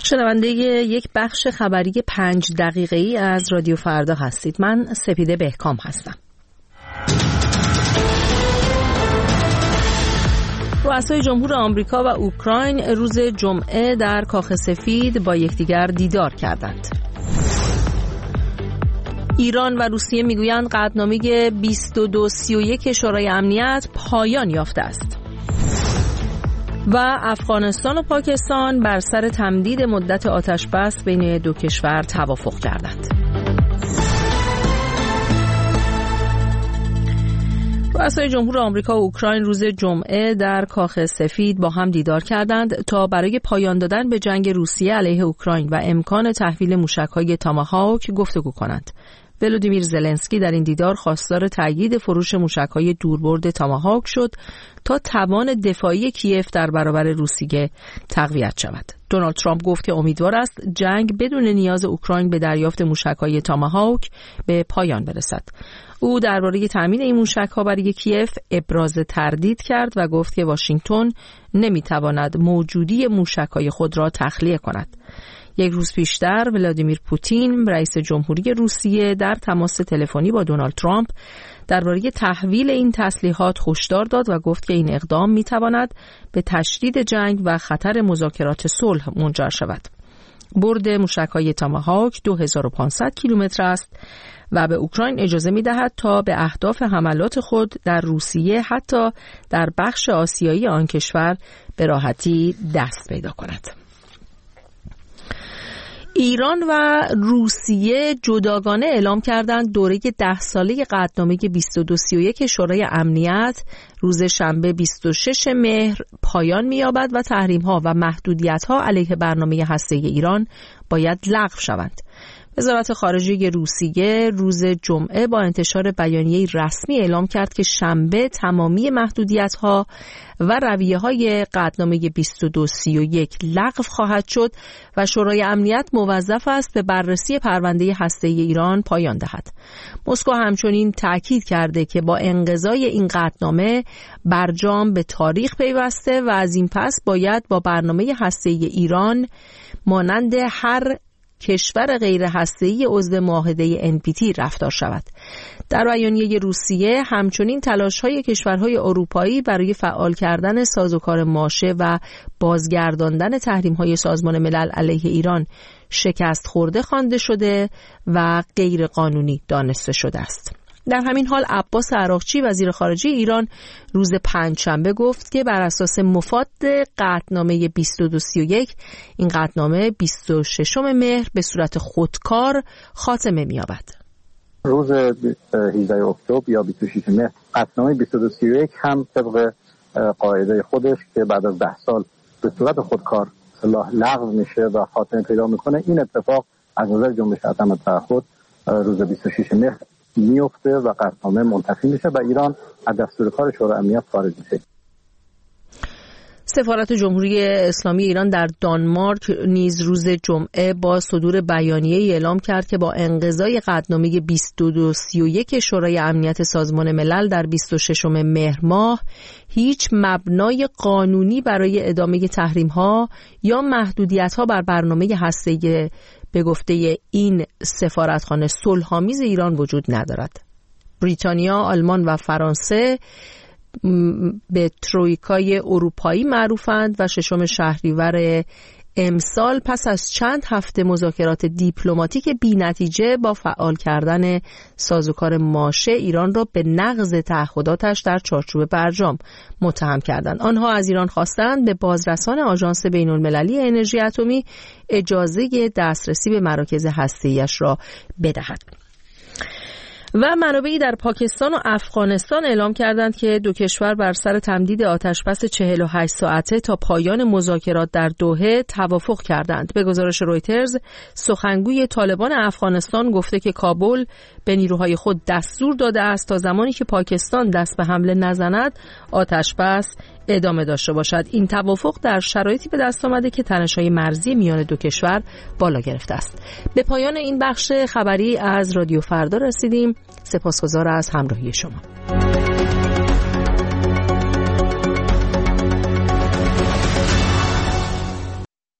شنونده یک بخش خبری 5 دقیقه‌ای از رادیو فردا هستید. من سپیده بهکام هستم. رؤسای جمهور آمریکا و اوکراین روز جمعه در کاخ سفید با یکدیگر دیدار کردند. ایران و روسیه میگویند قطعنامه 2231 شورای امنیت پایان یافته است. و افغانستان و پاکستان بر سر تمدید مدت آتشبس بین دو کشور توافق کردند. رؤسای جمهور آمریکا و اوکراین روز جمعه در کاخ سفید با هم دیدار کردند تا برای پایان دادن به جنگ روسیه علیه اوکراین و امکان تحویل موشک‌های تاماهاوک گفتگو کنند. ولودیمیر زلنسکی در این دیدار خواستار تأیید فروش موشک‌های دوربرد تاماهاوک شد تا توان دفاعی کیف در برابر روسیه تقویت شود. دونالد ترامپ گفت که امیدوار است جنگ بدون نیاز اوکراین به دریافت موشک‌های تاماهاوک به پایان برسد. او درباره تأمین این موشک‌ها برای کیف ابراز تردید کرد و گفت که واشنگتن نمی‌تواند موجودی موشک‌های خود را تخلیه کند. یک روز پیشتر ولادیمیر پوتین رئیس جمهوری روسیه در تماس تلفنی با دونالد ترامپ درباره تحویل این تسلیحات هشدار داد و گفت که این اقدام می‌تواند به تشدید جنگ و خطر مذاکرات صلح منجر شود. برد موشک‌های تاماهاوک 2500 کیلومتر است و به اوکراین اجازه می‌دهد تا به اهداف حملات خود در روسیه حتی در بخش آسیایی آن کشور به راحتی دست پیدا کند. ایران و روسیه جداگانه اعلام کردند دوره 10 ساله قطعنامه 2231 شورای امنیت روز شنبه 26 مهر پایان می‌یابد و تحریم‌ها و محدودیت‌ها علیه برنامه هسته‌ای ایران باید لغو شوند. وزارت خارجه روسیه روز جمعه با انتشار بیانیه رسمی اعلام کرد که شنبه تمامی محدودیت‌ها و رویه‌های قطعنامه 2231 لغو خواهد شد و شورای امنیت موظف است به بررسی پرونده هسته‌ای ایران پایان دهد. مسکو همچنین تاکید کرده که با انقضای این قطعنامه برجام به تاریخ پیوسته و از این پس باید با برنامه هسته‌ای ایران مانند هر کشور غیر هسته‌ای عضو معاهده NPT رفتار شود. در بیانیه روسیه همچنین تلاش‌های کشورهای اروپایی برای فعال کردن سازوکار ماشه و بازگرداندن تحریم‌های سازمان ملل علیه ایران شکست خورده خوانده شده و غیر قانونی دانسته شده است. در همین حال عباس عراقچی وزیر خارجه ایران روز پنجشنبه گفت که بر اساس مفاد قطعنامه 2231 این قطعنامه 26 مهر به صورت خودکار خاتمه می‌یابد. روز 18 اکتبر یا 26 مهر قطعنامه 2231 هم طبق قاعده خودش که بعد از 10 سال به صورت خودکار لغو میشه و خاتمه پیدا میکنه، این اتفاق از نظر جنبش عدم تعهد روز 26 مهر میفته و قطعنامه منتفی میشه و ایران از دستور کار شورای امنیت خارج میشه. سفارت جمهوری اسلامی ایران در دانمارک نیز روز جمعه با صدور بیانیه‌ای اعلام کرد که با انقضای قطعنامه 2231 شورای امنیت سازمان ملل در 26 مهر ماه هیچ مبنای قانونی برای ادامه تحریم‌ها یا محدودیت‌ها بر برنامه هسته‌ای به گفته این سفارتخانه صلح‌آمیز ایران وجود ندارد. بریتانیا، آلمان و فرانسه به ترویکای اروپایی معروفند و 6 شهریور امسال پس از چند هفته مذاکرات دیپلماتیک بی‌نتیجه با فعال کردن سازوکار ماشه ایران را به نقض تعهداتش در چارچوب برجام متهم کردند. آنها از ایران خواستند به بازرسان آژانس بین‌المللی انرژی اتمی اجازه دسترسی به مراکز هسته‌ای‌اش را بدهد. و منابعی در پاکستان و افغانستان اعلام کردند که دو کشور بر سر تمدید آتشبس 48 ساعته تا پایان مذاکرات در دوحه توافق کردند. به گزارش رویترز، سخنگوی طالبان افغانستان گفته که کابل به نیروهای خود دستور داده است تا زمانی که پاکستان دست به حمله نزند آتشبس ادامه داشته باشد. این توافق در شرایطی به دست آمده که تنش‌های مرزی میان دو کشور بالا گرفته است. به پایان این بخش خبری از رادیو فردا رسیدیم. سپاسگزار از همراهی شما.